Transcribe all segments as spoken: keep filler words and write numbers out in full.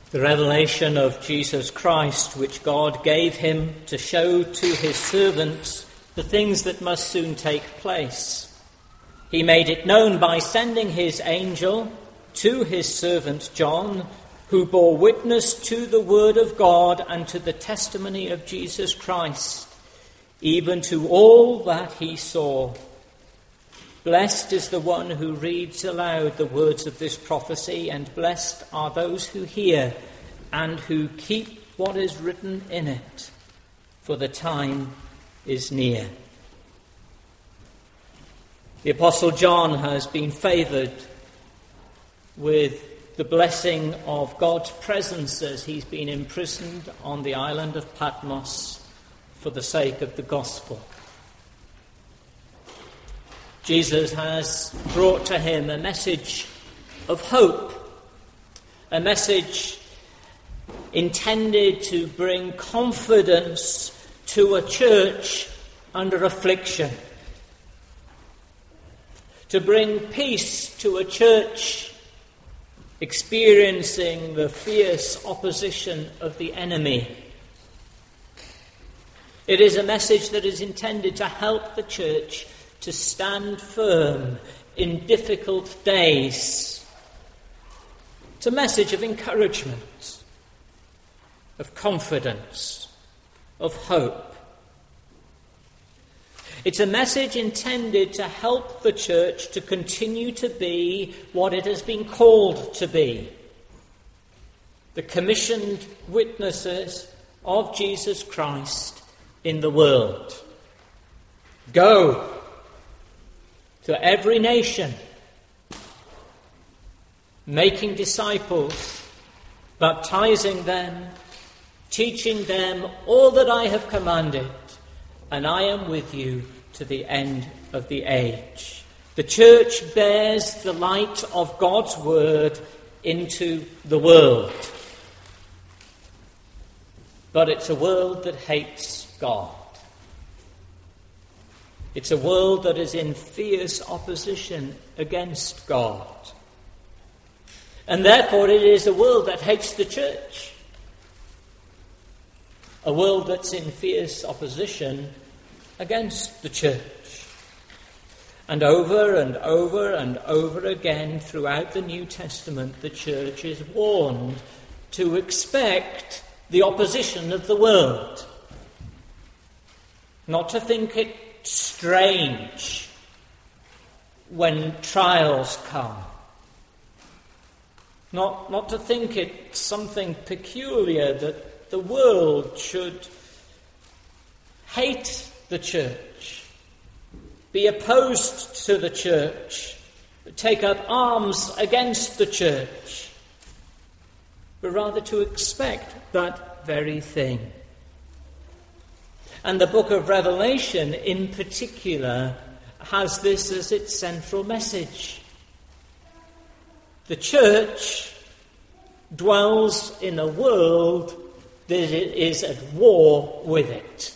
The revelation of Jesus Christ, which God gave him to show to his servants the things that must soon take place. He made it known by sending his angel to his servant John, who bore witness to the word of God and to the testimony of Jesus Christ, even to all that he saw. Blessed is the one who reads aloud the words of this prophecy, and blessed are those who hear and who keep what is written in it, for the time is near. The Apostle John has been favoured with the blessing of God's presence as he's been imprisoned on the island of Patmos for the sake of the gospel. Jesus has brought to him a message of hope, a message intended to bring confidence to a church under affliction, to bring peace to a church experiencing the fierce opposition of the enemy. It is a message that is intended to help the church to stand firm in difficult days. It's a message of encouragement, of confidence, of hope. It's a message intended to help the church to continue to be what it has been called to be, the commissioned witnesses of Jesus Christ in the world. Go to every nation, making disciples, baptizing them, teaching them all that I have commanded, and I am with you to the end of the age. The church bears the light of God's word into the world. But it's a world that hates God. It's a world that is in fierce opposition against God. And therefore it is a world that hates the church. A world that's in fierce opposition against the church. And over and over and over again throughout the New Testament, the church is warned to expect the opposition of the world. Not to think it strange when trials come. Not, not to think it something peculiar that the world should hate the church, be opposed to the church, take up arms against the church, but rather to expect that very thing. And the book of Revelation in particular has this as its central message. The church dwells in a world that is at war with it.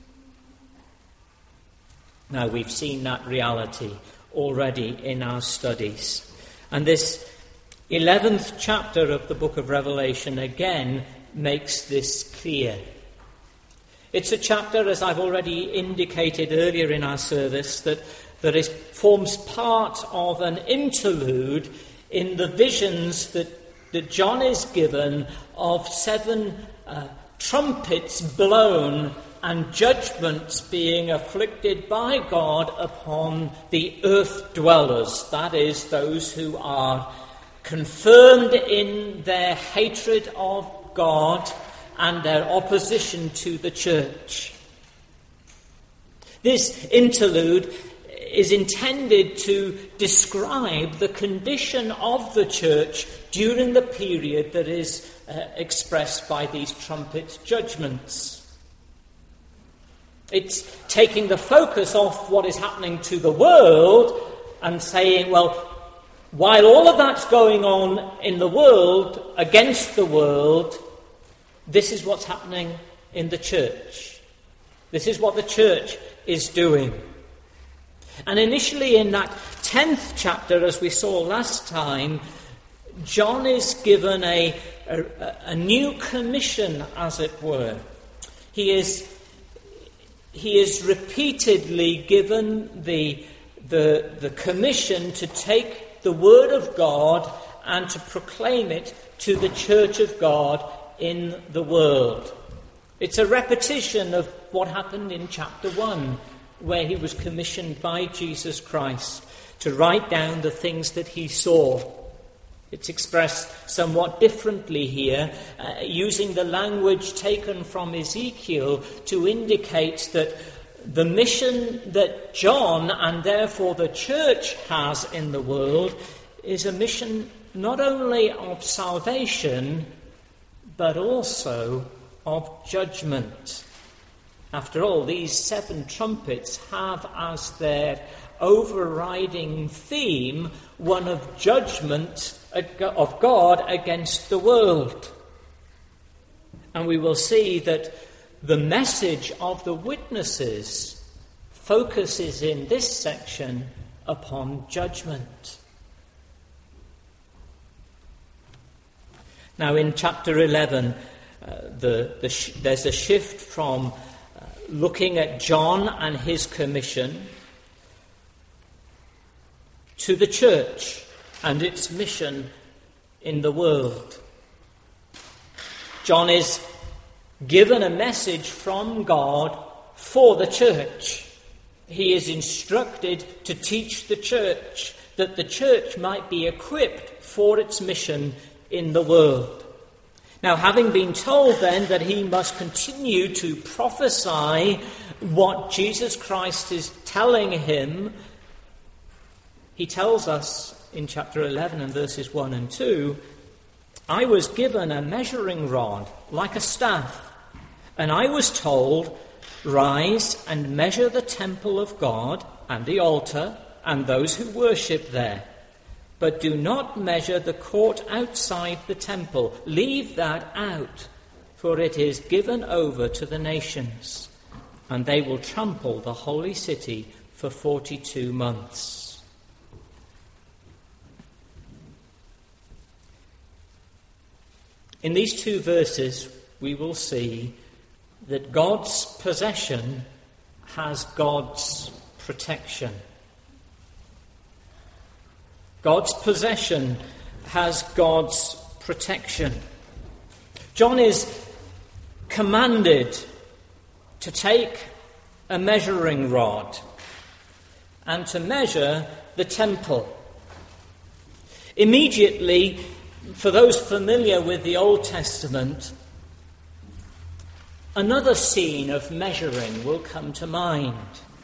Now, we've seen that reality already in our studies. And this eleventh chapter of the book of Revelation again makes this clear. It's a chapter, as I've already indicated earlier in our service, that, that is, forms part of an interlude in the visions that, that John is given of seven uh, trumpets blown and judgments being afflicted by God upon the earth dwellers, that is, those who are confirmed in their hatred of God and their opposition to the church. This interlude is intended to describe the condition of the church during the period that is uh, expressed by these trumpet judgments. It's taking the focus off what is happening to the world and saying, well, while all of that's going on in the world, against the world, this is what's happening in the church. This is what the church is doing. And initially in that tenth chapter, as we saw last time, John is given a a, a new commission, as it were. He is, he is repeatedly given the, the, the commission to take the word of God and to proclaim it to the church of God in the world. It's a repetition of what happened in chapter one, where he was commissioned by Jesus Christ to write down the things that he saw. It's expressed somewhat differently here, uh, using the language taken from Ezekiel to indicate that the mission that John, and therefore the church, has in the world is a mission not only of salvation, but also of judgment. After all, these seven trumpets have as their overriding theme one of judgment of God against the world. And we will see that the message of the witnesses focuses in this section upon judgment. Now in chapter eleven, uh, the, the sh- there's a shift from uh, looking at John and his commission to the church and its mission in the world. John is given a message from God for the church. He is instructed to teach the church, that the church might be equipped for its mission in the world. Now, having been told then that he must continue to prophesy what Jesus Christ is telling him, he tells us in chapter eleven and verses one and two, I was given a measuring rod like a staff, and I was told, rise and measure the temple of God and the altar and those who worship there. But do not measure the court outside the temple. Leave that out, for it is given over to the nations, and they will trample the holy city for forty-two months. In these two verses, we will see that God's possession has God's protection. God's possession has God's protection. John is commanded to take a measuring rod and to measure the temple. Immediately, for those familiar with the Old Testament, another scene of measuring will come to mind.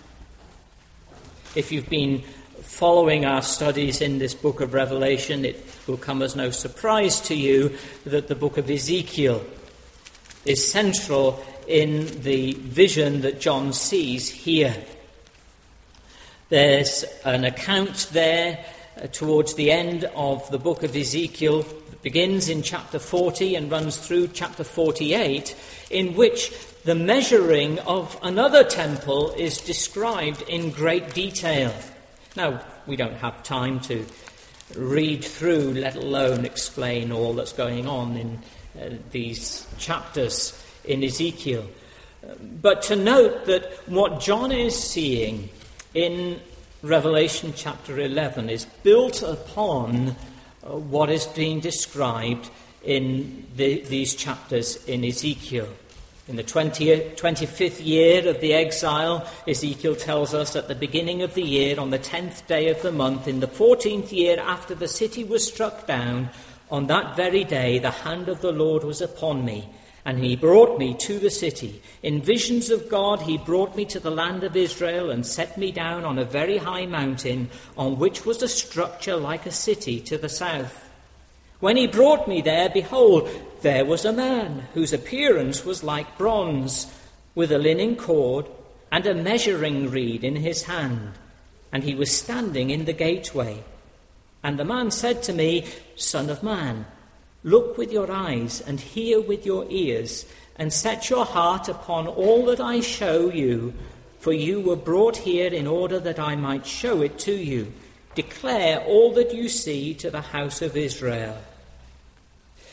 If you've been following our studies in this book of Revelation, it will come as no surprise to you that the book of Ezekiel is central in the vision that John sees here. There's an account there uh, towards the end of the book of Ezekiel that begins in chapter forty and runs through chapter forty-eight, in which the measuring of another temple is described in great detail. Now, we don't have time to read through, let alone explain all that's going on in uh, these chapters in Ezekiel. But to note that what John is seeing in Revelation chapter eleven is built upon uh, what is being described in the, these chapters in Ezekiel. In the twentieth, twenty-fifth year of the exile, Ezekiel tells us at the beginning of the year, on the tenth day of the month, in the fourteenth year after the city was struck down, on that very day the hand of the Lord was upon me, and he brought me to the city. In visions of God he brought me to the land of Israel and set me down on a very high mountain, on which was a structure like a city to the south. When he brought me there, behold, there was a man whose appearance was like bronze, with a linen cord and a measuring reed in his hand, and he was standing in the gateway. And the man said to me, Son of man, look with your eyes and hear with your ears, and set your heart upon all that I show you, for you were brought here in order that I might show it to you. Declare all that you see to the house of Israel.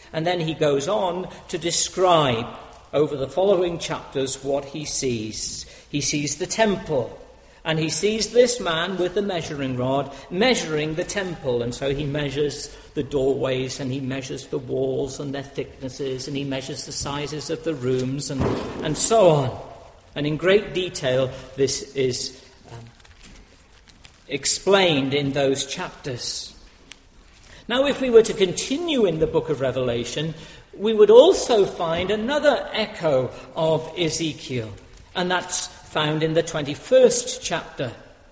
And then he goes on to describe over the following chapters what he sees. He sees the temple, and he sees this man with the measuring rod measuring the temple. And so he measures the doorways, and he measures the walls and their thicknesses, and he measures the sizes of the rooms, and, and so on. And in great detail, this is um, explained in those chapters. Now, if we were to continue in the book of Revelation, we would also find another echo of Ezekiel, and that's found in the twenty-first chapter.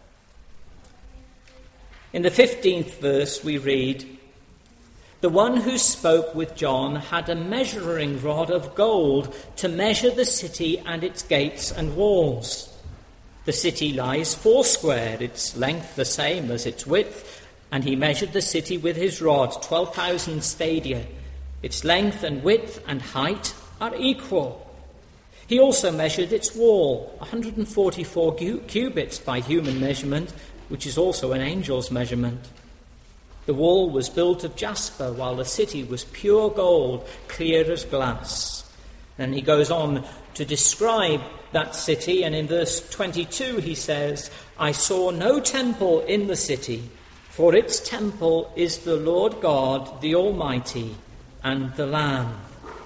In the fifteenth verse we read, "The one who spoke with John had a measuring rod of gold to measure the city and its gates and walls. The city lies foursquare, its length the same as its width, and he measured the city with his rod, twelve thousand stadia. Its length and width and height are equal. He also measured its wall, one hundred forty-four cubits by human measurement, which is also an angel's measurement. The wall was built of jasper, while the city was pure gold, clear as glass." And he goes on to describe that city, and in verse twenty-two he says, "I saw no temple in the city, for its temple is the Lord God, the Almighty, and the Lamb."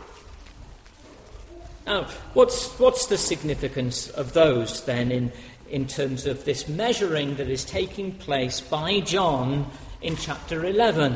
Now, what's, what's the significance of those then in, in terms of this measuring that is taking place by John in chapter eleven?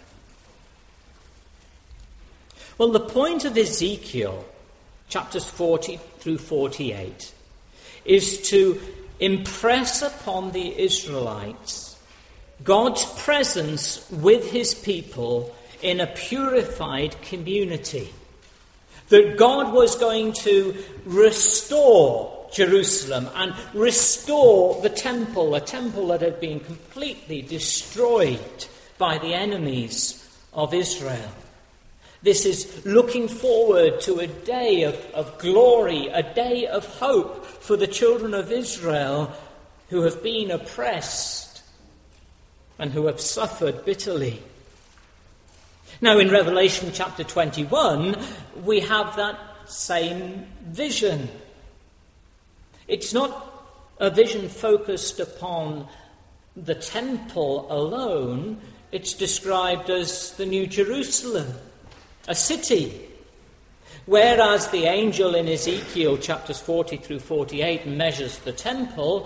Well, the point of Ezekiel, chapters forty through forty-eight, is to impress upon the Israelites God's presence with his people in a purified community. That God was going to restore Jerusalem and restore the temple, a temple that had been completely destroyed by the enemies of Israel. This is looking forward to a day of, of glory, a day of hope for the children of Israel who have been oppressed and who have suffered bitterly. Now, in Revelation chapter twenty-one, we have that same vision. It's not a vision focused upon the temple alone. It's described as the New Jerusalem, a city. Whereas the angel in Ezekiel chapters forty through forty-eight measures the temple,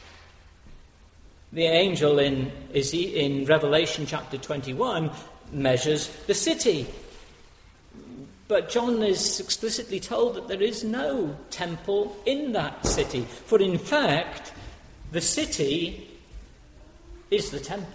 the angel in, in Revelation chapter twenty-one measures the city. But John is explicitly told that there is no temple in that city. For in fact, the city is the temple.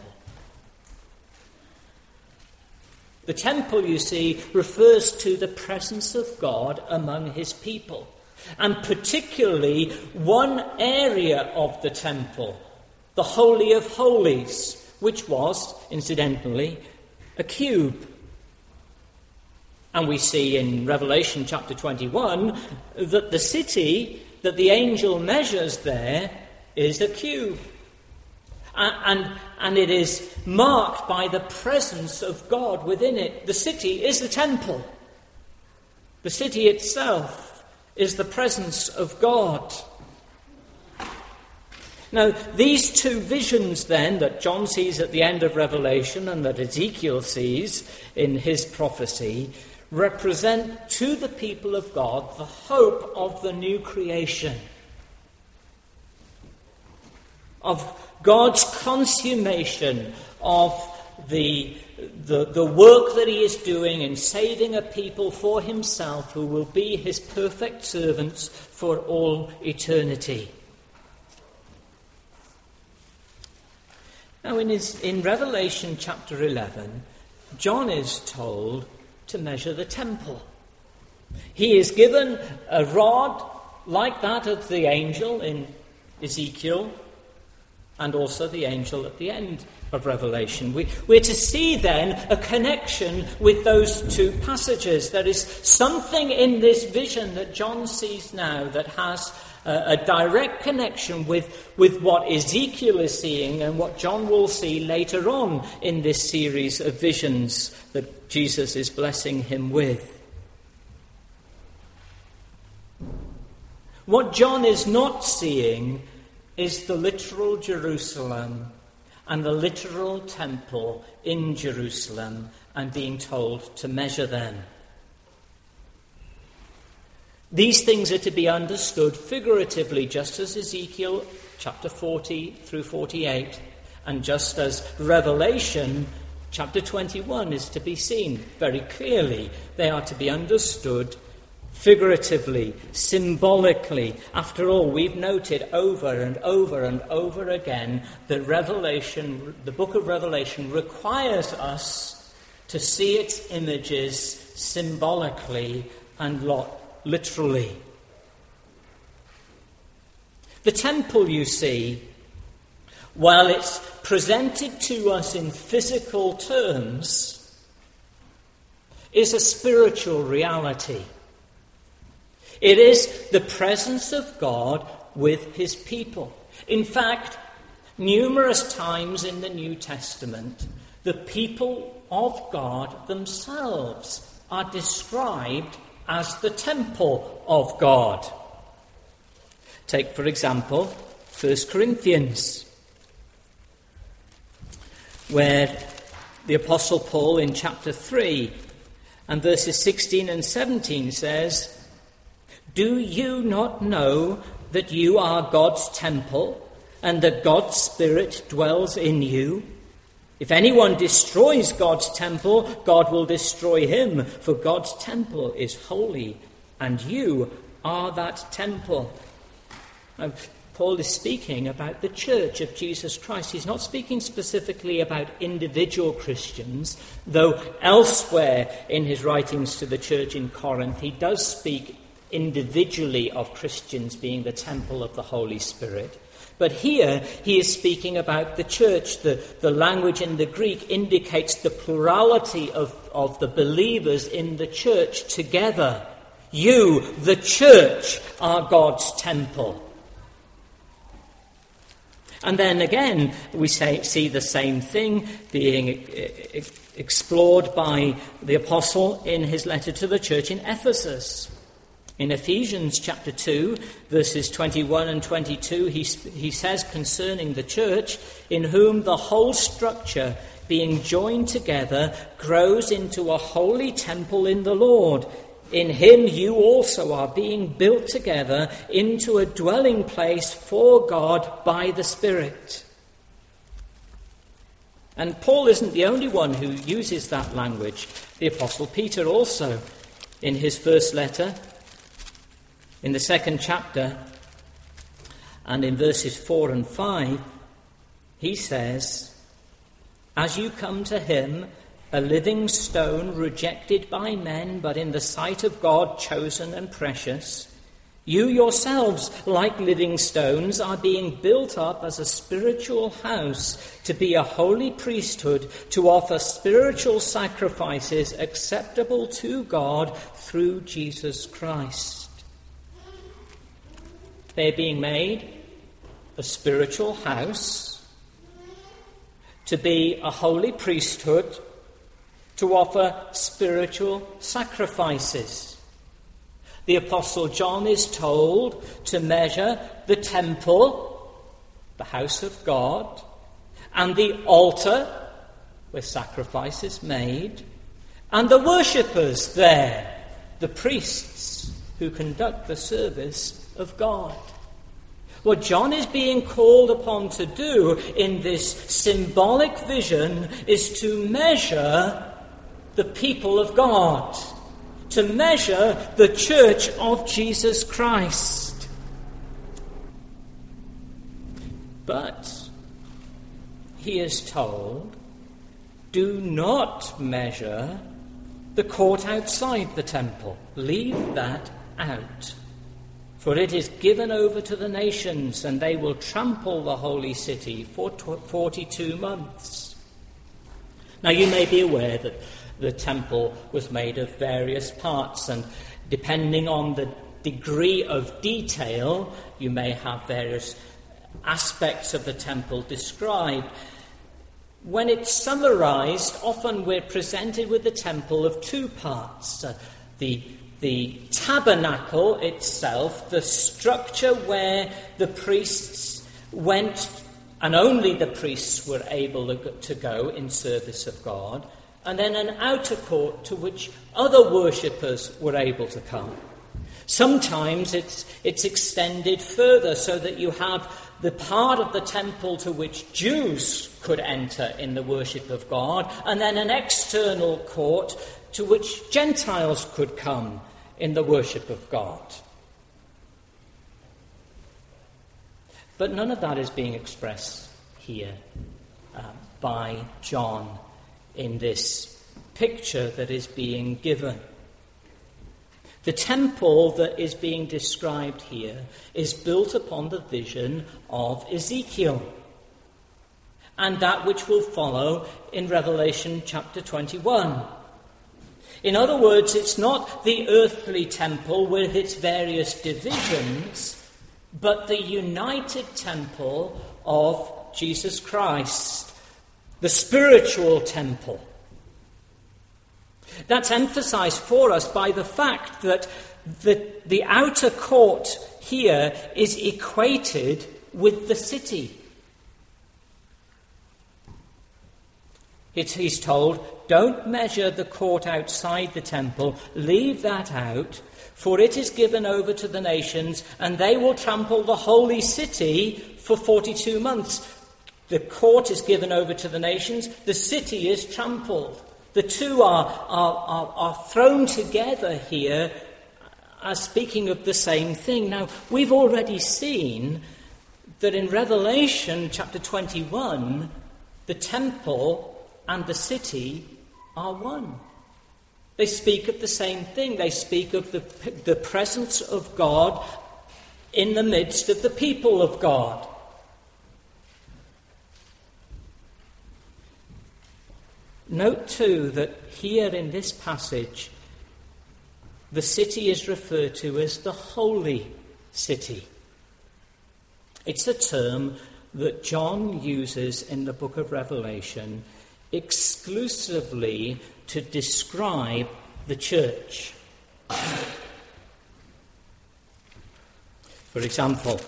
The temple, you see, refers to the presence of God among his people. And particularly one area of the temple, the Holy of Holies, which was, incidentally, a cube. And we see in Revelation chapter twenty-one that the city that the angel measures there is a cube. And, and, and it is marked by the presence of God within it. The city is the temple. The city itself is the presence of God. Now, these two visions then that John sees at the end of Revelation and that Ezekiel sees in his prophecy represent to the people of God the hope of the new creation, of God's consummation of the, the, the work that he is doing in saving a people for himself who will be his perfect servants for all eternity. Now, in, his, in Revelation chapter eleven, John is told to measure the temple. He is given a rod like that of the angel in Ezekiel and also the angel at the end of Revelation. We, we're to see then a connection with those two passages. There is something in this vision that John sees now that has a, a direct connection with, with what Ezekiel is seeing and what John will see later on in this series of visions that Jesus is blessing him with. What John is not seeing is the literal Jerusalem and the literal temple in Jerusalem and being told to measure them. These things are to be understood figuratively, just as Ezekiel chapter forty through forty-eight, and just as Revelation chapter twenty-one is to be seen very clearly. They are to be understood figuratively, symbolically. After all, we've noted over and over and over again that Revelation, the book of Revelation, requires us to see its images symbolically and not literally. The temple, you see, while it's presented to us in physical terms, is a spiritual reality. It is the presence of God with his people. In fact, numerous times in the New Testament, the people of God themselves are described as the temple of God. Take, for example, First Corinthians, where the Apostle Paul in chapter three and verses sixteen and seventeen says, "Do you not know that you are God's temple and that God's Spirit dwells in you? If anyone destroys God's temple, God will destroy him, for God's temple is holy, and you are that temple." Now, Paul is speaking about the church of Jesus Christ. He's not speaking specifically about individual Christians, though elsewhere in his writings to the church in Corinth, he does speak individually of Christians being the temple of the Holy Spirit. But here he is speaking about the church. The, the language in the Greek indicates the plurality of, of the believers in the church together. You, the church, are God's temple. And then again, we say, see the same thing being explored by the apostle in his letter to the church in Ephesus. In Ephesians chapter two, verses twenty-one and twenty-two, he, he says concerning the church, "In whom the whole structure, being joined together, grows into a holy temple in the Lord. In him you also are being built together into a dwelling place for God by the Spirit." And Paul isn't the only one who uses that language. The Apostle Peter also, in his first letter, in the second chapter, and in verses four and five, he says, "As you come to him, a living stone rejected by men, but in the sight of God chosen and precious, you yourselves, like living stones, are being built up as a spiritual house to be a holy priesthood, to offer spiritual sacrifices acceptable to God through Jesus Christ." They're being made a spiritual house to be a holy priesthood, to offer spiritual sacrifices. The Apostle John is told to measure the temple, the house of God, and the altar where sacrifice is made, and the worshippers there, the priests who conduct the service of God. What John is being called upon to do in this symbolic vision is to measure the people of God, to measure the church of Jesus Christ. But he is told, do not measure the court outside the temple. Leave that out. For it is given over to the nations, and they will trample the holy city for forty-two months. Now you may be aware that the temple was made of various parts, and depending on the degree of detail, you may have various aspects of the temple described. when it's summarized, often we're presented with the temple of two parts. Uh, the, the tabernacle itself, the structure where the priests went, and only the priests were able to go in service of God, and then an outer court to which other worshippers were able to come. Sometimes it's, it's extended further so that you have the part of the temple to which Jews could enter in the worship of God, and then an external court to which Gentiles could come in the worship of God. But none of that is being expressed here uh, by John in this picture that is being given. The temple that is being described here is built upon the vision of Ezekiel, and that which will follow in Revelation chapter twenty-one. In other words, it's not the earthly temple with its various divisions, but the united temple of Jesus Christ, the spiritual temple. That's emphasized for us by the fact that the, the outer court here is equated with the city. It's, he's told, don't measure the court outside the temple, leave that out, for it is given over to the nations, and they will trample the holy city for forty-two months. The court is given over to the nations, the city is trampled. The two are, are, are, are thrown together here as speaking of the same thing. Now, we've already seen that in Revelation chapter twenty-one, the temple and the city are one. They speak of the same thing. They speak of the, the presence of God in the midst of the people of God. Note too that here in this passage, the city is referred to as the holy city. It's a term that John uses in the book of Revelation exclusively to describe the church. For example,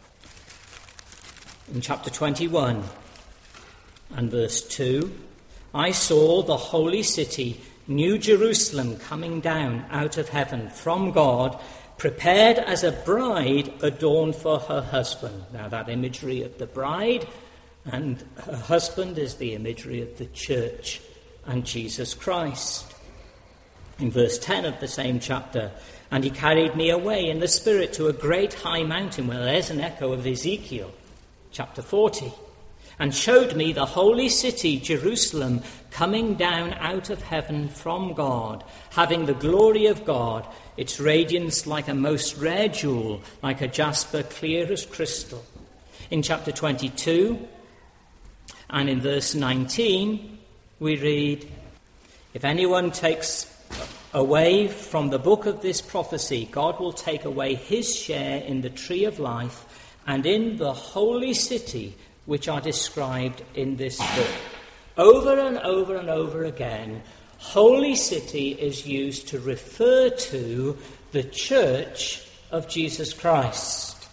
in chapter twenty-one and verse two, I saw the holy city, New Jerusalem, coming down out of heaven from God, prepared as a bride adorned for her husband. Now that imagery of the bride and her husband is the imagery of the church and Jesus Christ. In verse ten of the same chapter, and he carried me away in the spirit to a great high mountain. Well, there's an echo of Ezekiel, chapter forty. And showed me the holy city, Jerusalem, coming down out of heaven from God, having the glory of God, its radiance like a most rare jewel, like a jasper clear as crystal. In chapter twenty-two and in verse nineteen, we read, if anyone takes away from the book of this prophecy, God will take away his share in the tree of life and in the holy city, which are described in this book. Over and over and over again, holy city is used to refer to the church of Jesus Christ.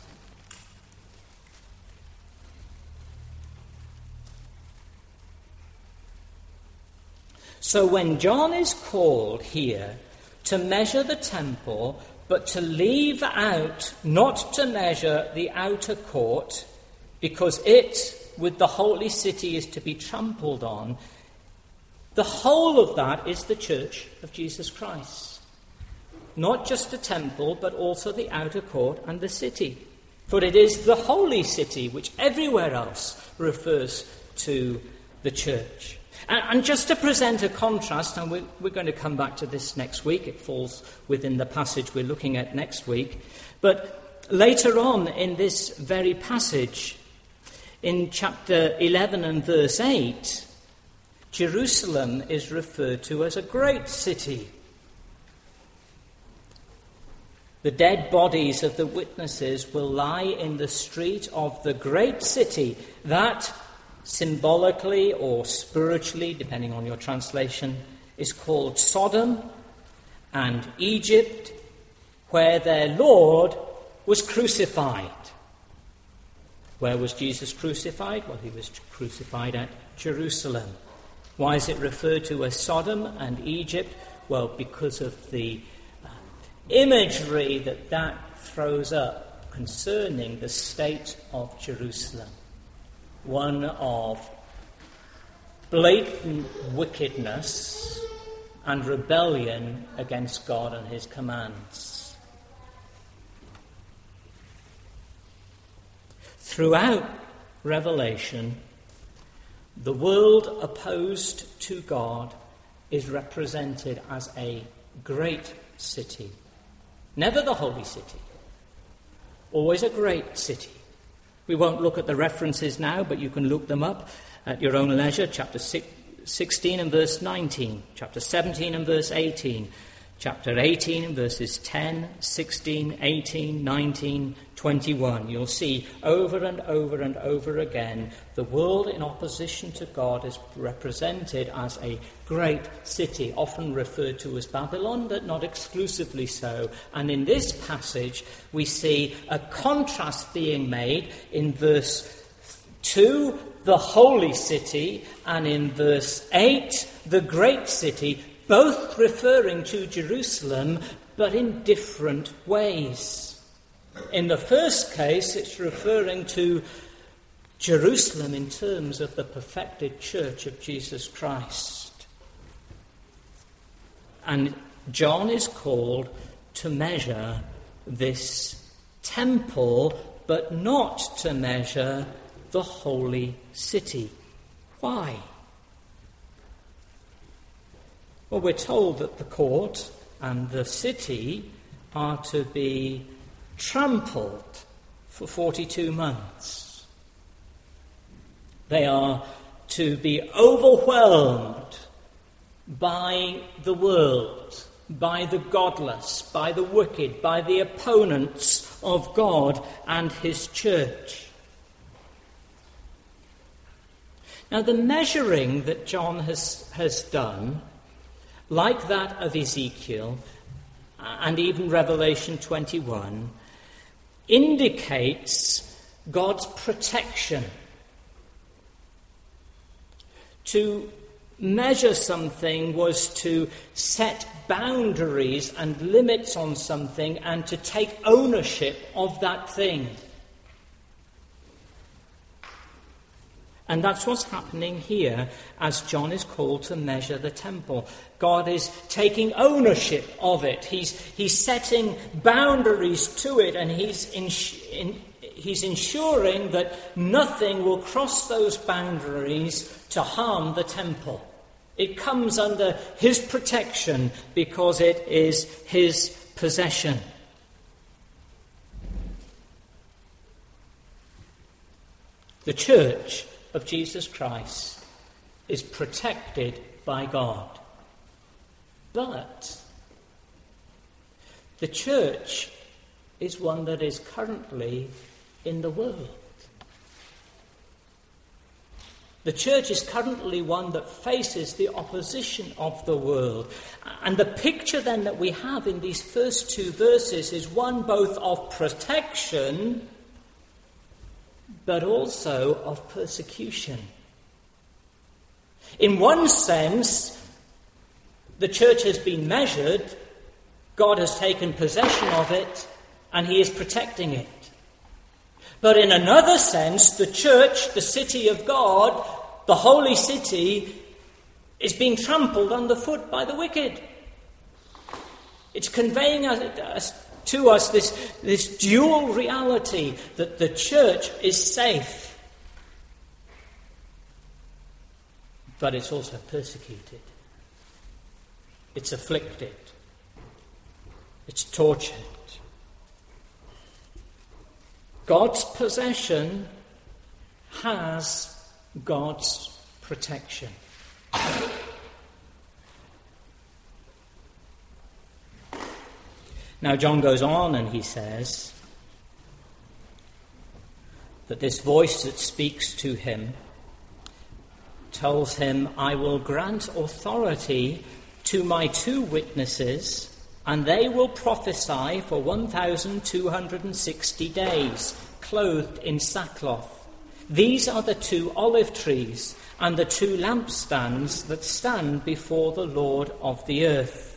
So when John is called here to measure the temple, but to leave out, not to measure the outer court, because it, with the holy city, is to be trampled on, the whole of that is the church of Jesus Christ. Not just the temple, but also the outer court and the city. For it is the holy city which everywhere else refers to the church. And, and just to present a contrast, and we, we're going to come back to this next week, it falls within the passage we're looking at next week, but later on in this very passage, in chapter eleven and verse eight, Jerusalem is referred to as a great city. The dead bodies of the witnesses will lie in the street of the great city, that symbolically or spiritually, depending on your translation, is called Sodom and Egypt, where their Lord was crucified. Where was Jesus crucified? Well, he was crucified at Jerusalem. Why is it referred to as Sodom and Egypt? Well, because of the uh, imagery that that throws up concerning the state of Jerusalem. One of blatant wickedness and rebellion against God and his commands. Throughout Revelation, the world opposed to God is represented as a great city. Never the holy city. Always a great city. We won't look at the references now, but you can look them up at your own leisure. Chapter sixteen and verse nineteen. Chapter seventeen and verse eighteen. Chapter eighteen and verses ten, sixteen, eighteen, nineteen, twenty-one. You'll see over and over and over again the world in opposition to God is represented as a great city, often referred to as Babylon, but not exclusively so. And in this passage we see a contrast being made in verse two, the holy city, and in verse eight, the great city, both referring to Jerusalem, but in different ways. In the first case, it's referring to Jerusalem in terms of the perfected church of Jesus Christ. And John is called to measure this temple, but not to measure the holy city. Why? Well, we're told that the court and the city are to be trampled for forty-two months. They are to be overwhelmed by the world, by the godless, by the wicked, by the opponents of God and his church. Now, the measuring that John has, has done, like that of Ezekiel and even Revelation twenty-one, indicates God's protection. To measure something was to set boundaries and limits on something and to take ownership of that thing. And that's what's happening here as John is called to measure the temple. God is taking ownership of it. He's, he's setting boundaries to it, and he's, ins- in, he's ensuring that nothing will cross those boundaries to harm the temple. It comes under his protection because it is his possession. The church of Jesus Christ is protected by God. But the church is one that is currently in the world. The church is currently one that faces the opposition of the world. And the picture then that we have in these first two verses is one both of protection but also of persecution. In one sense, the church has been measured, God has taken possession of it, and he is protecting it. But in another sense, the church, the city of God, the holy city, is being trampled underfoot by the wicked. It's conveying us, to us this, this dual reality that the church is safe, but it's also persecuted. It's afflicted. It's tortured. God's possession has God's protection. Now, John goes on and he says that this voice that speaks to him tells him, I will grant authority to my two witnesses, and they will prophesy for one thousand two hundred sixty days, clothed in sackcloth. These are the two olive trees and the two lampstands that stand before the Lord of the earth.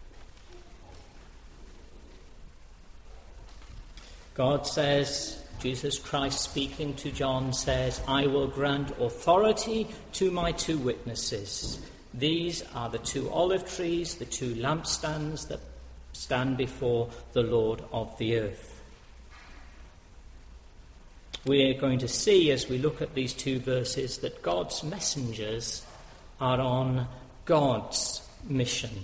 God says, Jesus Christ speaking to John says, I will grant authority to my two witnesses. These are the two olive trees, the two lampstands that stand before the Lord of the earth. We're going to see as we look at these two verses that God's messengers are on God's mission.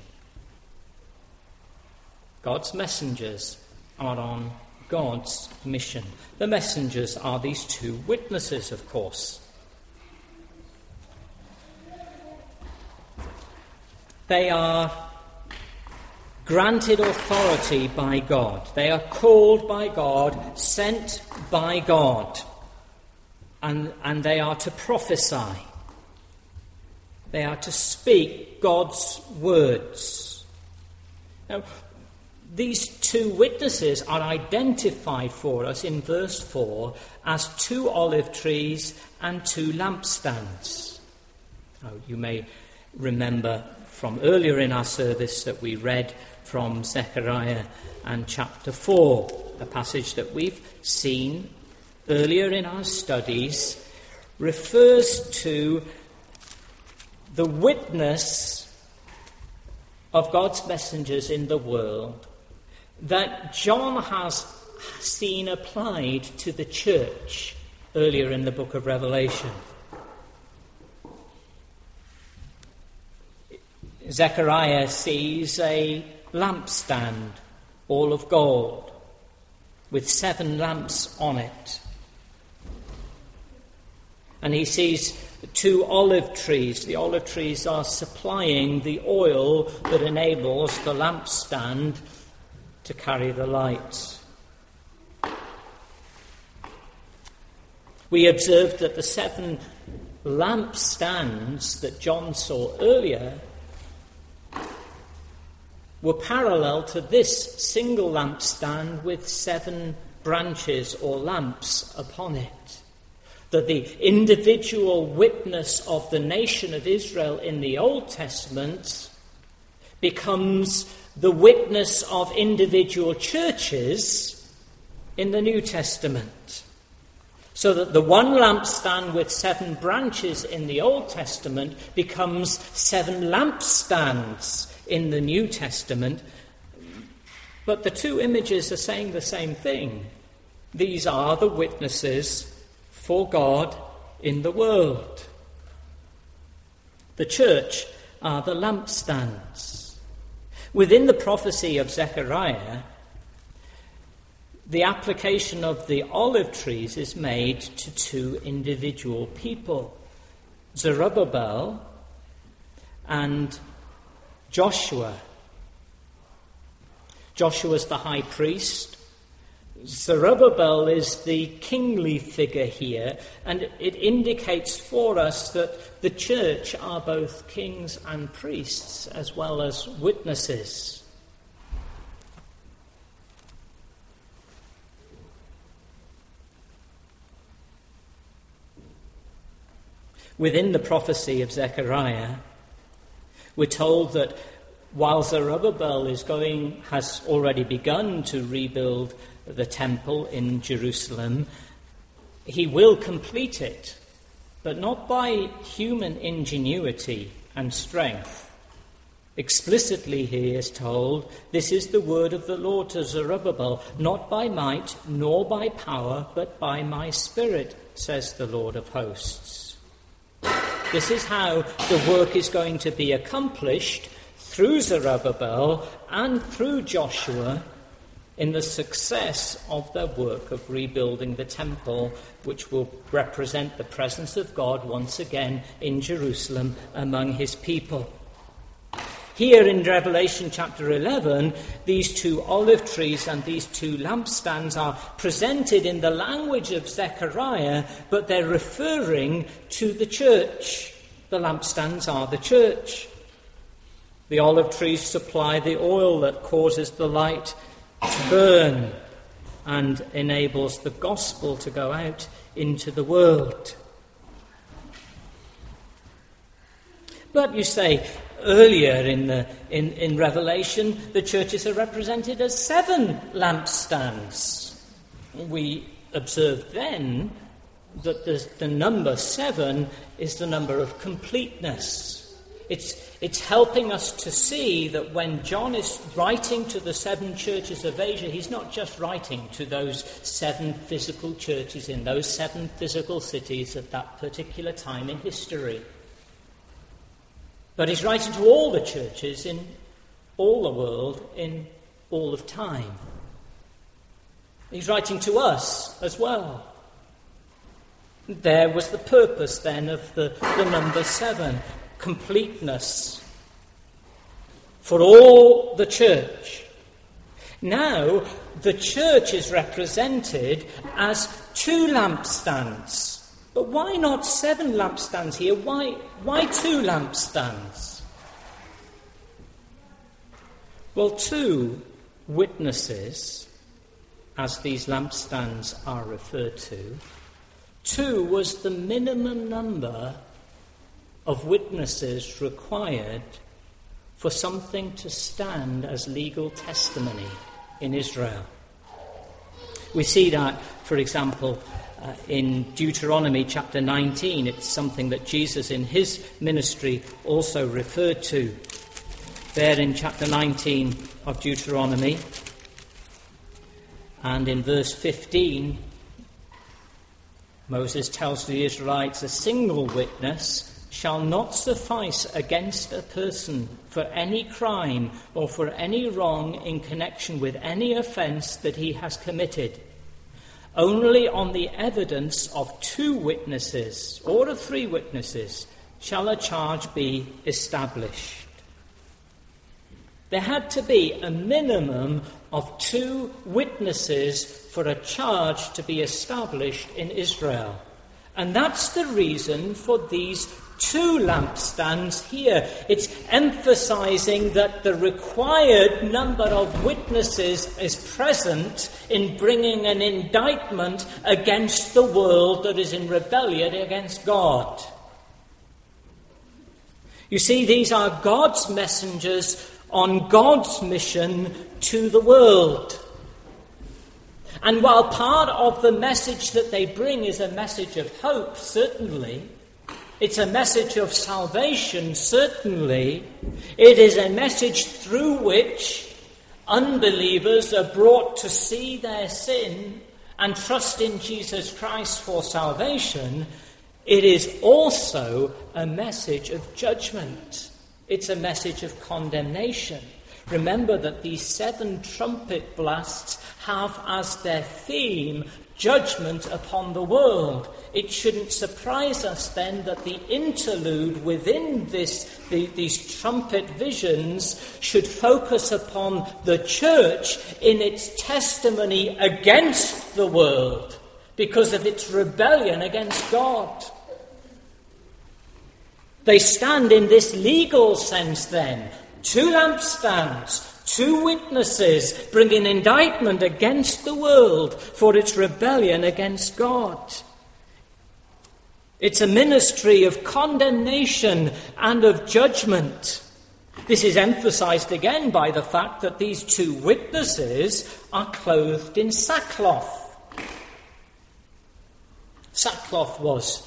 God's messengers are on God's mission. The messengers are these two witnesses, of course. They are granted authority by God. They are called by God, sent by God, and, and they are to prophesy. They are to speak God's words. Now, these two witnesses are identified for us in verse four as two olive trees and two lampstands. Now, you may remember from earlier in our service that we read from Zechariah and chapter four, a passage that we've seen earlier in our studies, refers to the witness of God's messengers in the world that John has seen applied to the church earlier in the book of Revelation. Zechariah sees a lampstand, all of gold, with seven lamps on it. And he sees two olive trees. The olive trees are supplying the oil that enables the lampstand to carry the light. We observed that the seven lampstands that John saw earlier were parallel to this single lampstand with seven branches or lamps upon it. That the individual witness of the nation of Israel in the Old Testament becomes the witness of individual churches in the New Testament. So that the one lampstand with seven branches in the Old Testament becomes seven lampstands in the New Testament. But the two images are saying the same thing. These are the witnesses for God in the world. The church are the lampstands. Within the prophecy of Zechariah, the application of the olive trees is made to two individual people, Zerubbabel and Joshua. Joshua is the high priest. Zerubbabel is the kingly figure here, and it indicates for us that the church are both kings and priests as well as witnesses. Within the prophecy of Zechariah, we're told that while Zerubbabel is going, has already begun to rebuild the temple in Jerusalem, he will complete it, but not by human ingenuity and strength. Explicitly he is told, this is the word of the Lord to Zerubbabel, not by might nor by power, but by my spirit, says the Lord of hosts. This is how the work is going to be accomplished through Zerubbabel and through Joshua in the success of their work of rebuilding the temple, which will represent the presence of God once again in Jerusalem among his people. Here in Revelation chapter eleven, these two olive trees and these two lampstands are presented in the language of Zechariah, but they're referring to the church. The lampstands are the church. The olive trees supply the oil that causes the light to burn and enables the gospel to go out into the world. But you say, earlier in the in, in Revelation, the churches are represented as seven lampstands. We observed then that the, the number seven is the number of completeness. It's, it's helping us to see that when John is writing to the seven churches of Asia, he's not just writing to those seven physical churches in those seven physical cities at that particular time in history. But he's writing to all the churches in all the world in all of time. He's writing to us as well. There was the purpose then of the, the number seven, completeness for all the church. Now, the church is represented as two lampstands. But why not seven lampstands here? Why, why two lampstands? Well, two witnesses, as these lampstands are referred to, two was the minimum number of witnesses required for something to stand as legal testimony in Israel. We see that, for example, uh, in Deuteronomy chapter nineteen. It's something that Jesus in his ministry also referred to. There in chapter nineteen of Deuteronomy, and in verse fifteen, Moses tells the Israelites, a single witness shall not suffice against a person for any crime or for any wrong in connection with any offence that he has committed. Only on the evidence of two witnesses or of three witnesses shall a charge be established. There had to be a minimum of two witnesses for a charge to be established in Israel. And that's the reason for these two lampstands here. It's emphasizing that the required number of witnesses is present in bringing an indictment against the world that is in rebellion against God. You see, these are God's messengers on God's mission to the world. And while part of the message that they bring is a message of hope, certainly, it's a message of salvation, certainly, it is a message through which unbelievers are brought to see their sin and trust in Jesus Christ for salvation. It is also a message of judgment. It's a message of condemnation. Remember that these seven trumpet blasts have as their theme judgment upon the world. It shouldn't surprise us then that the interlude within this, the, these trumpet visions should focus upon the church in its testimony against the world because of its rebellion against God. They stand in this legal sense then. Two lampstands, two witnesses bring an indictment against the world for its rebellion against God. It's a ministry of condemnation and of judgment. This is emphasized again by the fact that these two witnesses are clothed in sackcloth. Sackcloth was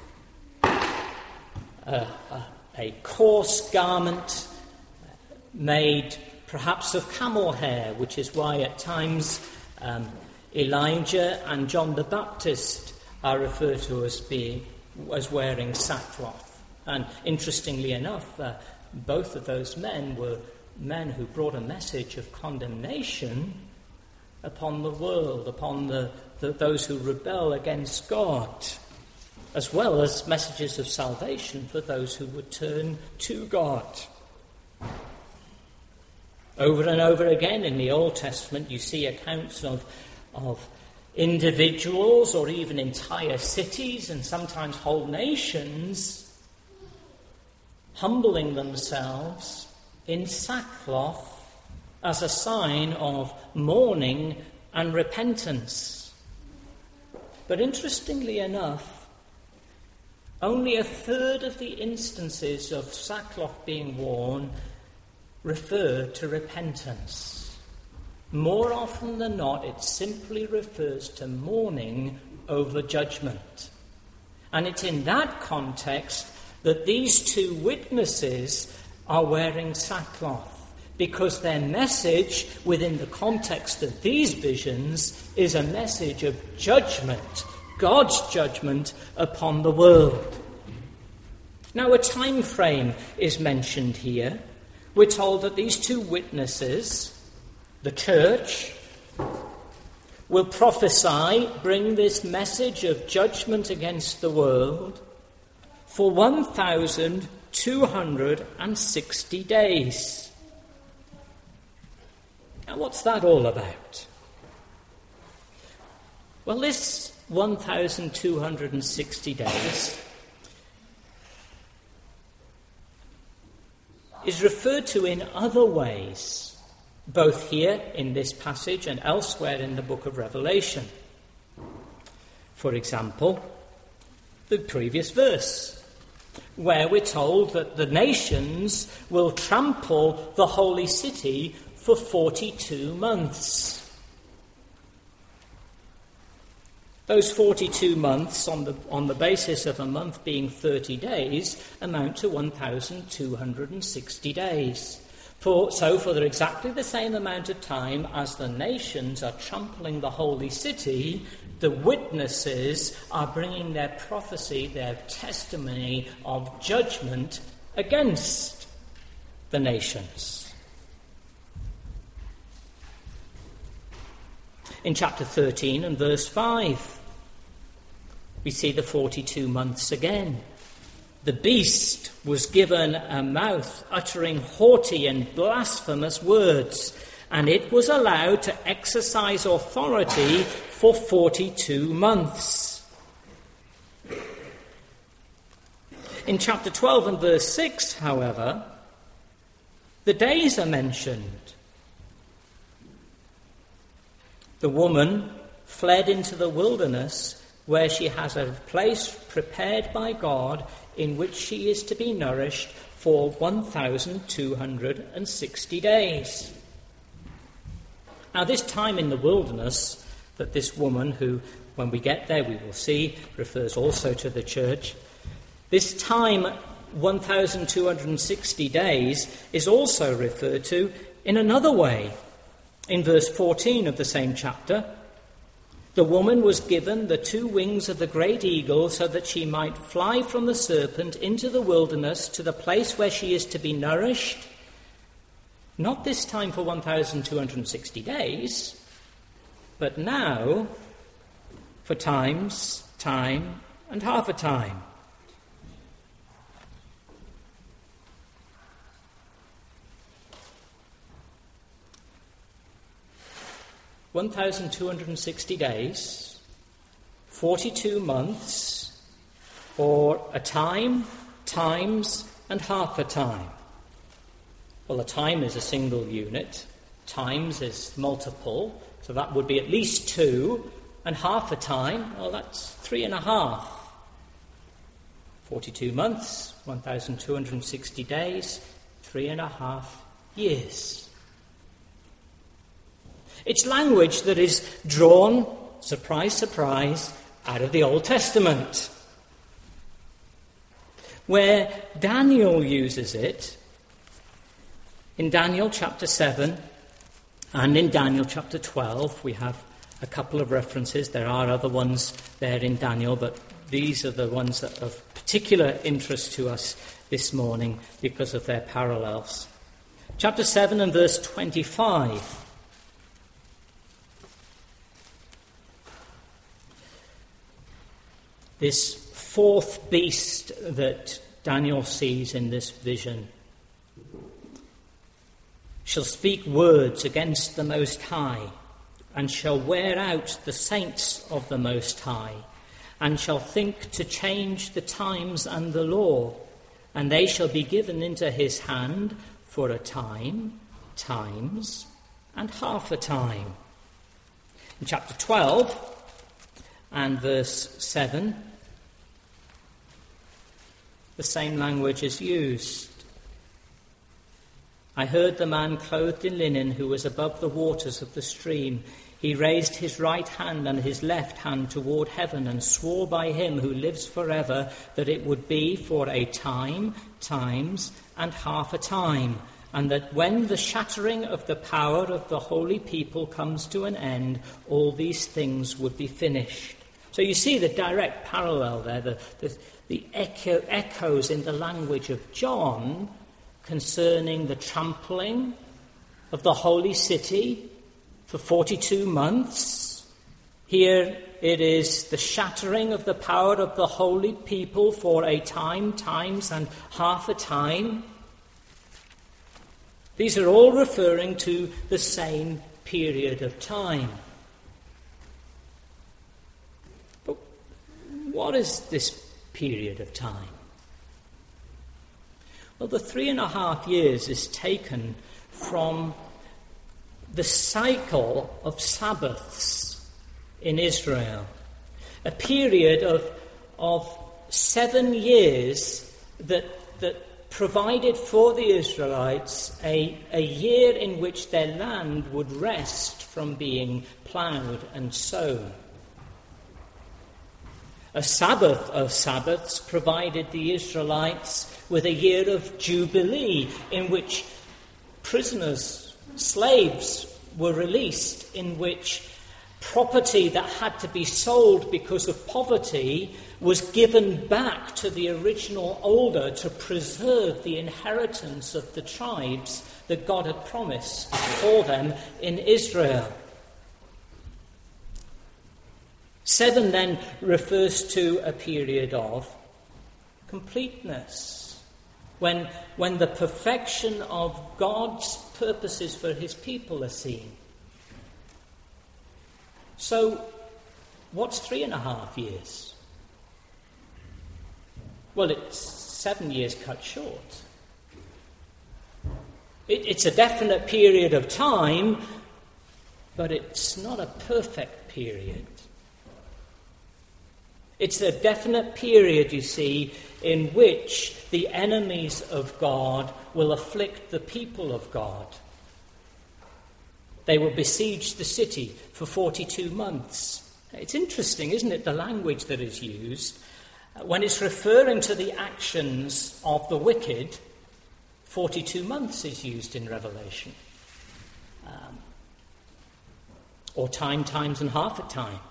a, a, a coarse garment made perhaps of camel hair, which is why at times um, Elijah and John the Baptist are referred to as being as wearing sackcloth. And interestingly enough, uh, both of those men were men who brought a message of condemnation upon the world, upon the, the, those who rebel against God, as well as messages of salvation for those who would turn to God. Over and over again in the Old Testament, you see accounts of, of individuals or even entire cities and sometimes whole nations humbling themselves in sackcloth as a sign of mourning and repentance. But interestingly enough, only a third of the instances of sackcloth being worn refer to repentance. More often than not, it simply refers to mourning over judgment. And it's in that context that these two witnesses are wearing sackcloth, because their message within the context of these visions is a message of judgment, God's judgment upon the world. Now, a time frame is mentioned here. We're told that these two witnesses, the church, will prophesy, bring this message of judgment against the world for one thousand two hundred sixty days. Now, what's that all about? Well, this one thousand two hundred sixty days is referred to in other ways, both here in this passage and elsewhere in the book of Revelation. For example, the previous verse, where we're told that the nations will trample the holy city for forty-two months. Those forty-two months, on the, on the basis of a month being thirty days, amount to one thousand two hundred sixty days. For, so for exactly the same amount of time as the nations are trampling the holy city, the witnesses are bringing their prophecy, their testimony of judgment against the nations. In chapter thirteen and verse five, we see the forty-two months again. The beast was given a mouth uttering haughty and blasphemous words, and it was allowed to exercise authority for forty-two months. In chapter twelve and verse six, however, the days are mentioned. The woman fled into the wilderness, where she has a place prepared by God in which she is to be nourished for one thousand two hundred sixty days. Now, this time in the wilderness that this woman, who, when we get there we will see, refers also to the church, this time, one thousand two hundred sixty days, is also referred to in another way. In verse fourteen of the same chapter, the woman was given the two wings of the great eagle so that she might fly from the serpent into the wilderness to the place where she is to be nourished, not this time for one thousand two hundred sixty days, but now for times, time, and half a time. one thousand two hundred sixty days, forty-two months, or a time, times, and half a time. Well, a time is a single unit, times is multiple, so that would be at least two, and half a time, well, that's three and a half. forty-two months, one thousand two hundred sixty days, three and a half years. It's language that is drawn, surprise, surprise, out of the Old Testament, where Daniel uses it in Daniel chapter seven and in Daniel chapter twelve. We have a couple of references. There are other ones there in Daniel, but these are the ones that are of particular interest to us this morning because of their parallels. Chapter seven and verse twenty-five. This fourth beast that Daniel sees in this vision shall speak words against the Most High, and shall wear out the saints of the Most High, and shall think to change the times and the law, and they shall be given into his hand for a time, times, and half a time. In chapter twelve and verse seven, the same language is used. I heard the man clothed in linen who was above the waters of the stream. He raised his right hand and his left hand toward heaven and swore by him who lives forever that it would be for a time, times, and half a time, and that when the shattering of the power of the holy people comes to an end, all these things would be finished. So you see the direct parallel there, the, the, the echo, echoes in the language of John concerning the trampling of the holy city for forty-two months. Here it is the shattering of the power of the holy people for a time, times, and half a time. These are all referring to the same period of time. But what is this period of time? Well, the three and a half years is taken from the cycle of Sabbaths in Israel, a period of, of seven years that, that provided for the Israelites a, a year in which their land would rest from being ploughed and sown. A Sabbath of Sabbaths provided the Israelites with a year of Jubilee in which prisoners, slaves were released, in which property that had to be sold because of poverty was given back to the original owner to preserve the inheritance of the tribes that God had promised for them in Israel. Seven then refers to a period of completeness, when, when the perfection of God's purposes for his people are seen. So, what's three and a half years? Well, it's seven years cut short. It, it's a definite period of time, but it's not a perfect period. It's a definite period, you see, in which the enemies of God will afflict the people of God. They will besiege the city for forty-two months. It's interesting, isn't it, the language that is used. When it's referring to the actions of the wicked, forty-two months is used in Revelation. Um, or time, times, and half a time.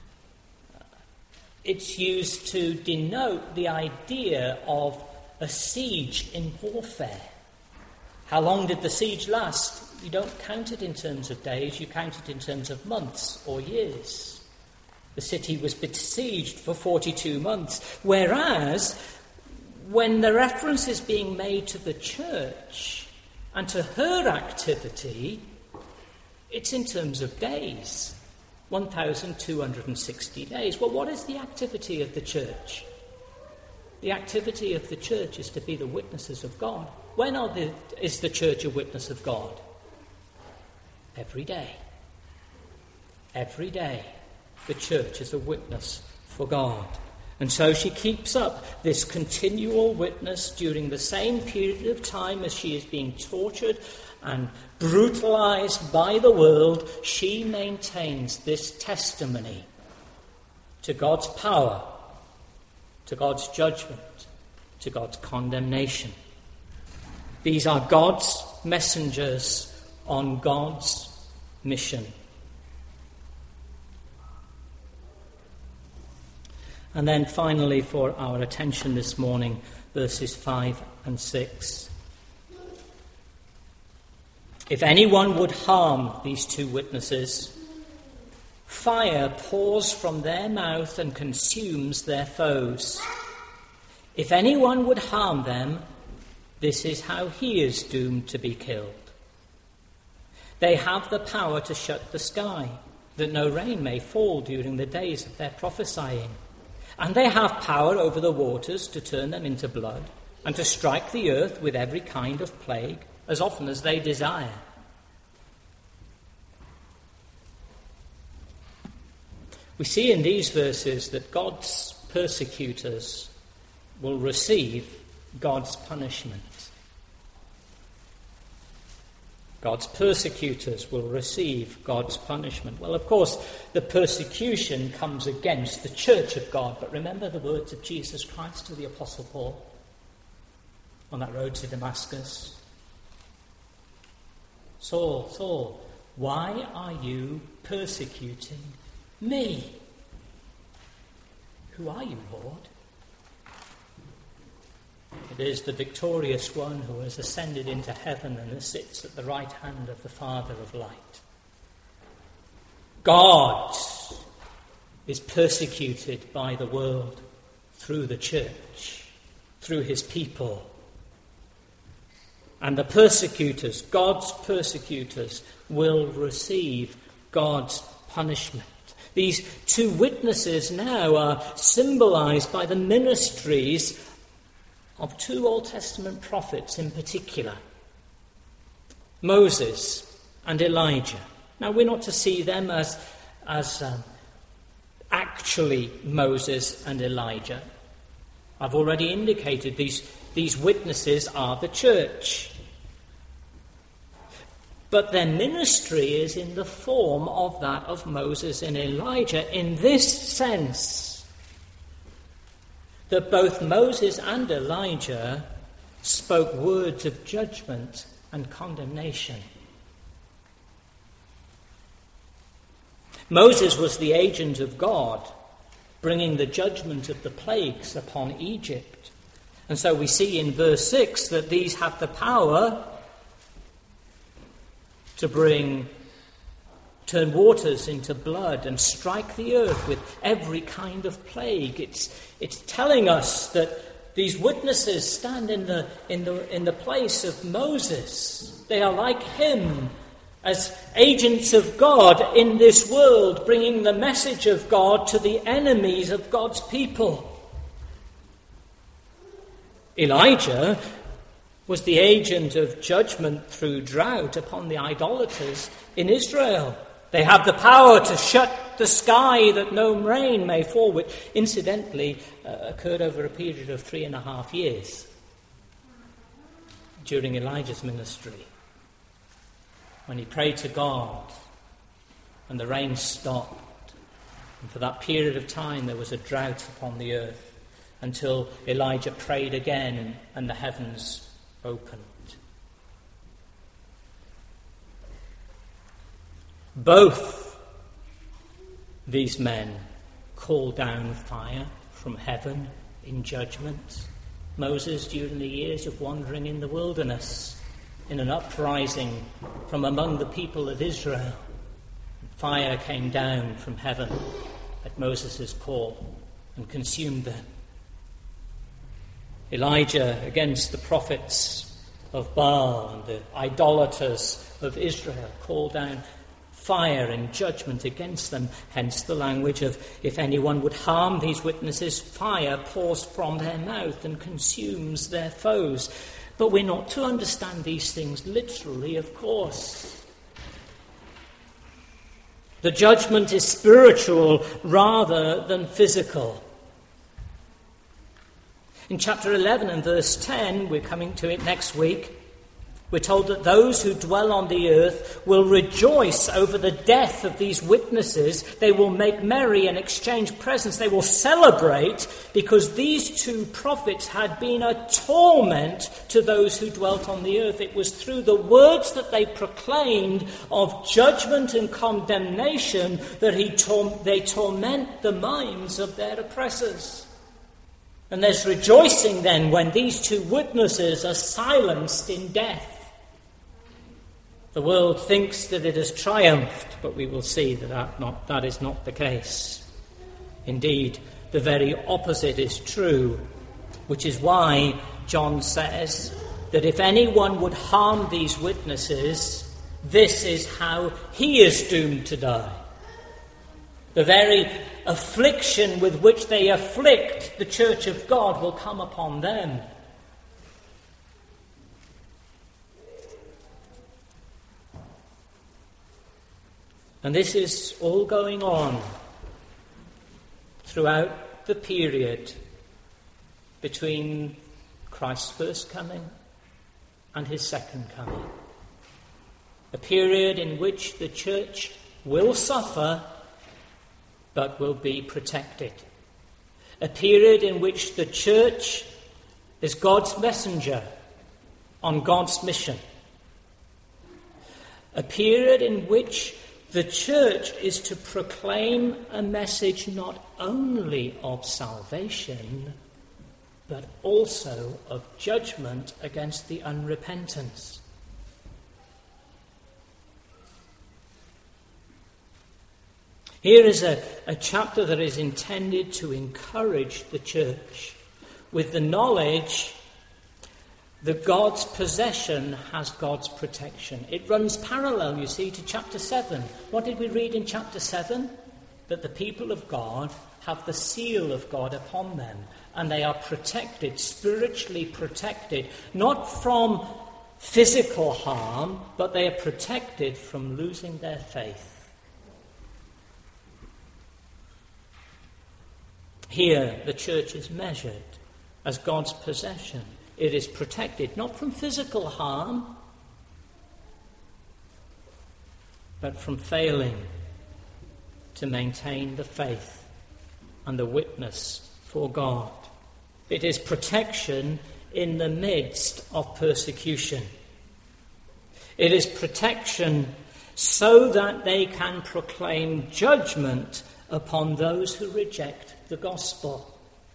It's used to denote the idea of a siege in warfare. How long did the siege last? You don't count it in terms of days, you count it in terms of months or years. The city was besieged for forty-two months, whereas when the reference is being made to the church and to her activity, it's in terms of days. one thousand two hundred sixty days. Well, what is the activity of the church? The activity of the church is to be the witnesses of God. When are the, is the church a witness of God? Every day. Every day, the church is a witness for God. And so she keeps up this continual witness during the same period of time as she is being tortured and brutalized by the world. She maintains this testimony to God's power, to God's judgment, to God's condemnation. These are God's messengers on God's mission. And then finally, for our attention this morning, verses five and six. If anyone would harm these two witnesses, fire pours from their mouth and consumes their foes. If anyone would harm them, this is how he is doomed to be killed. They have the power to shut the sky, that no rain may fall during the days of their prophesying. And they have power over the waters to turn them into blood, and to strike the earth with every kind of plague as often as they desire. We see in these verses that God's persecutors will receive God's punishment. God's persecutors will receive God's punishment. Well, of course, the persecution comes against the church of God. But remember the words of Jesus Christ to the Apostle Paul on that road to Damascus. Saul, Saul, why are you persecuting me? Who are you, Lord? It is the victorious one who has ascended into heaven and sits at the right hand of the Father of light. God is persecuted by the world through the church, through his people. And the persecutors, God's persecutors, will receive God's punishment. These two witnesses now are symbolized by the ministries of two Old Testament prophets in particular, Moses and Elijah. Now, we're not to see them as, as um, actually Moses and Elijah. I've already indicated these, these witnesses are the church. But their ministry is in the form of that of Moses and Elijah in this sense, that both Moses and Elijah spoke words of judgment and condemnation. Moses was the agent of God, bringing the judgment of the plagues upon Egypt. And so we see in verse six that these have the power to bring, turn waters into blood and strike the earth with every kind of plague. It's, it's telling us that these witnesses stand in the, in the, in the place of Moses. They are like him as agents of God in this world, bringing the message of God to the enemies of God's people. Elijah was the agent of judgment through drought upon the idolaters in Israel. They have the power to shut the sky that no rain may fall, which incidentally uh, occurred over a period of three and a half years during Elijah's ministry, when he prayed to God and the rain stopped. And for that period of time there was a drought upon the earth until Elijah prayed again and the heavens opened. Both these men call down fire from heaven in judgment. Moses during the years of wandering in the wilderness, in an uprising from among the people of Israel. Fire came down from heaven at Moses' call and consumed them. Elijah against the prophets of Baal and the idolaters of Israel called down fire and judgment against them. Hence the language of, if anyone would harm these witnesses, fire pours from their mouth and consumes their foes. But we're not to understand these things literally, of course. The judgment is spiritual rather than physical. In chapter eleven and verse ten, we're coming to it next week, we're told that those who dwell on the earth will rejoice over the death of these witnesses. They will make merry and exchange presents. They will celebrate because these two prophets had been a torment to those who dwelt on the earth. It was through the words that they proclaimed of judgment and condemnation that he tor- they torment the minds of their oppressors. And there's rejoicing then when these two witnesses are silenced in death. The world thinks that it has triumphed, but we will see that that, not, that is not the case. Indeed, the very opposite is true, which is why John says that if anyone would harm these witnesses, this is how he is doomed to die. The very affliction with which they afflict the church of God will come upon them. And this is all going on throughout the period between Christ's first coming and his second coming. A period in which the church will suffer but will be protected. A period in which the church is God's messenger on God's mission. A period in which the church is to proclaim a message not only of salvation, but also of judgment against the unrepentant. Here is a, a chapter that is intended to encourage the church with the knowledge that God's possession has God's protection. It runs parallel, you see, to chapter seven. What did we read in chapter seven? That the people of God have the seal of God upon them, and they are protected, spiritually protected, not from physical harm, but they are protected from losing their faith. Here, the church is measured as God's possession. It is protected not from physical harm, but from failing to maintain the faith and the witness for God. It is protection in the midst of persecution. It is protection so that they can proclaim judgment upon those who reject the gospel.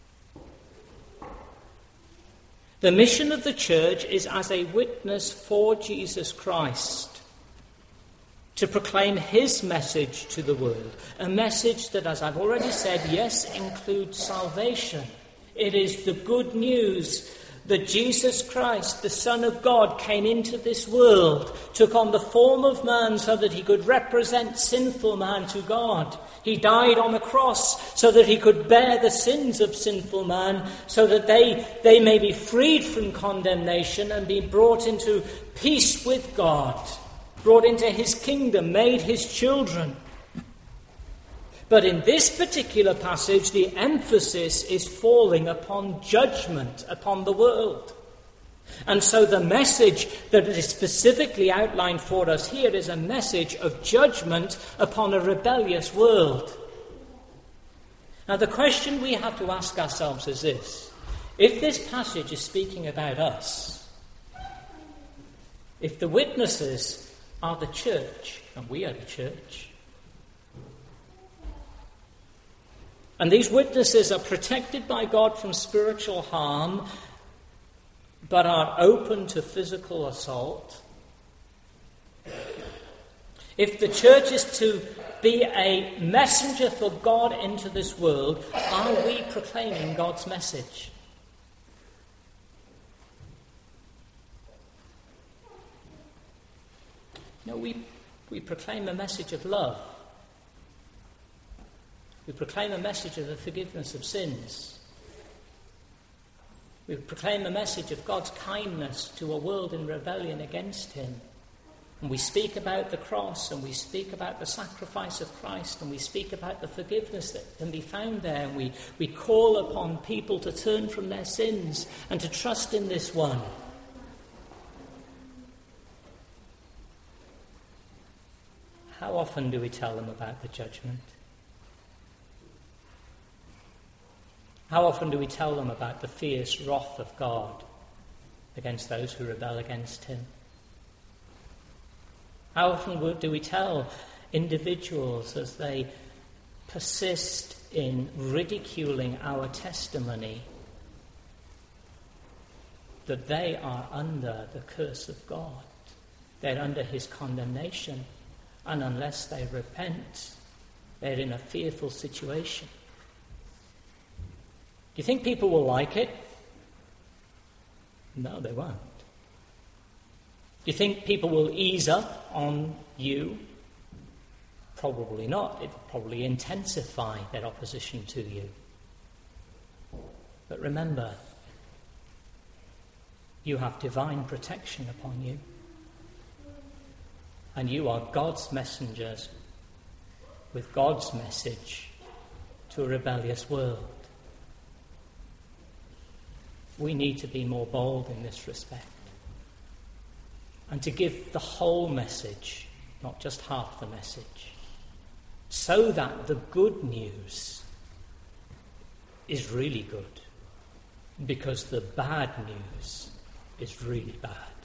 The mission of the church is as a witness for Jesus Christ, to proclaim his message to the world, a message that, as I've already said, yes, includes salvation. It is the good news that Jesus Christ, the Son of God, came into this world, took on the form of man so that he could represent sinful man to God. He died on the cross so that he could bear the sins of sinful man, so that they, they may be freed from condemnation and be brought into peace with God, brought into his kingdom, made his children. But in this particular passage, the emphasis is falling upon judgment upon the world. And so the message that is specifically outlined for us here is a message of judgment upon a rebellious world. Now, the question we have to ask ourselves is this: if this passage is speaking about us, if the witnesses are the church, and we are the church, and these witnesses are protected by God from spiritual harm, but are open to physical assault, if the church is to be a messenger for God into this world, are we proclaiming God's message? No, we, we proclaim a message of love. We proclaim a message of the forgiveness of sins. We proclaim a message of God's kindness to a world in rebellion against him. And we speak about the cross, and we speak about the sacrifice of Christ, and we speak about the forgiveness that can be found there. And we, we call upon people to turn from their sins and to trust in this one. How often do we tell them about the judgment? How often do we tell them about the fierce wrath of God against those who rebel against him? How often do we tell individuals as they persist in ridiculing our testimony that they are under the curse of God? They're under his condemnation, and unless they repent, they're in a fearful situation. Do you think people will like it? No, they won't. Do you think people will ease up on you? Probably not. It will probably intensify their opposition to you. But remember, you have divine protection upon you. And you are God's messengers with God's message to a rebellious world. We need to be more bold in this respect and to give the whole message, not just half the message, so that the good news is really good, because the bad news is really bad.